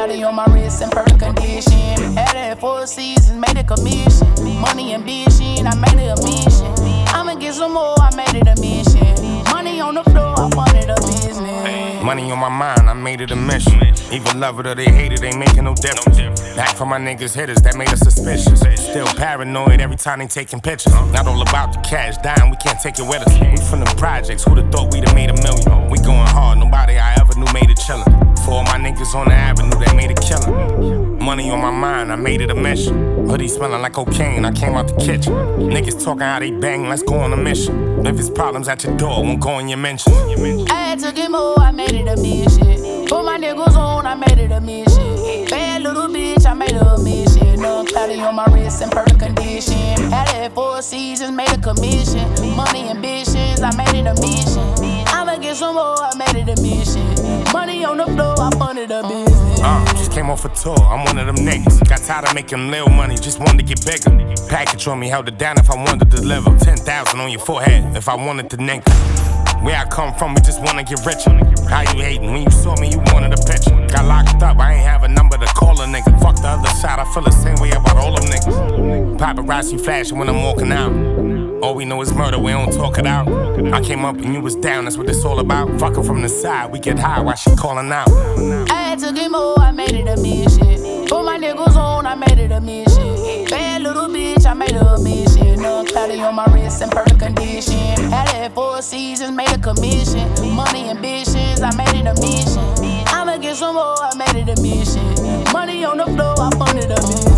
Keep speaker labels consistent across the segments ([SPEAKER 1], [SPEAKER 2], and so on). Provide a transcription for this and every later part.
[SPEAKER 1] Cloudy on my wrist in perfect condition. Had it 4 seasons, made a commission. Money ambition, I made it a mission. I'ma get some more, I made it a mission. Money on the floor, I funded a business.
[SPEAKER 2] Money on my mind, I made it a mission. Even love it or they hate it, ain't making no difference. Back for my niggas hitters, that made us suspicious. Still paranoid every time they taking pictures. Not all about the cash, dying, we can't take it with us. We from the projects, who'da thought we'd have made $1 million? We going hard, nobody I ever knew made it chillin'. For all my niggas on the avenue, they made it killin'. Money on my mind, I made it a mission. Hoodie smelling like cocaine, I came out the kitchen. Niggas talking how they bang, let's go on a mission. If it's problems at your door, won't go in your mentions.
[SPEAKER 1] I had to get more, I made it a mission. Put my niggas on, I made it a mission. Bad little bitch, I made it a mission. No cloudy on my wrist in perfect condition. Had it 4 seasons, made a commission. Money ambitions, I made it a mission. I'ma get some more, I made it a mission. Money on the floor, I funded a business.
[SPEAKER 2] Just came off a tour, I'm one of them niggas. Got tired of making little money, just wanted to get bigger. Package on me, held it down if I wanted to deliver. 10,000 on your forehead if I wanted to nigga. Where I come from, we just wanna get richer. How you hating? When you saw me, you wanted a picture. Got locked up, I ain't have a number to call a nigga. Fuck the other side, I feel the same way about all them niggas. Paparazzi flashing when I'm walking out. All we know is murder, we don't talk it out. I came up and you was down, that's what it's all about. Fuck her from the side, we get high while she calling out.
[SPEAKER 1] I had to get more, I made it a mission. Put my niggas on, I made it a mission. Bad little bitch, I made it a mission. No cloudy on my wrist in perfect condition. Had it 4 seasons, made a commission. Money ambitions, I made it a mission. I'ma get some more, I made it a mission. Money on the floor, I funded a business.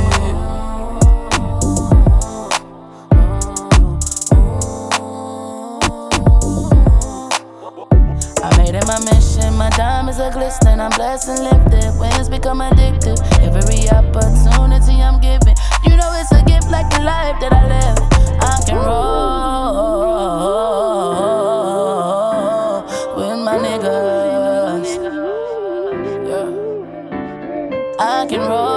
[SPEAKER 1] I made it my mission, my diamonds are glistening. I'm blessed and lifted, winds become addictive. Every opportunity I'm given, you know it's a gift like the life that I live. I can roll with my niggas, yeah. I can roll